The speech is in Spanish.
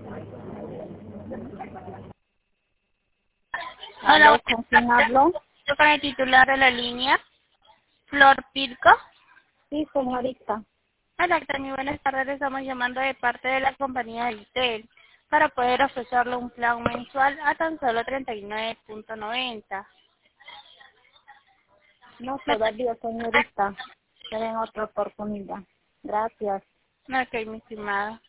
Hola, ¿Aló? ¿Con quién hablo? yo con el titular de la línea, Flor Pirco. Sí, señorita. Hola, muy buenas tardes. Le estamos llamando de parte de la compañía Vitel para poder ofrecerle un plan mensual a tan solo 39.90. No, todavía, señorita. Tienen otra oportunidad. Gracias. Ok, mi estimada.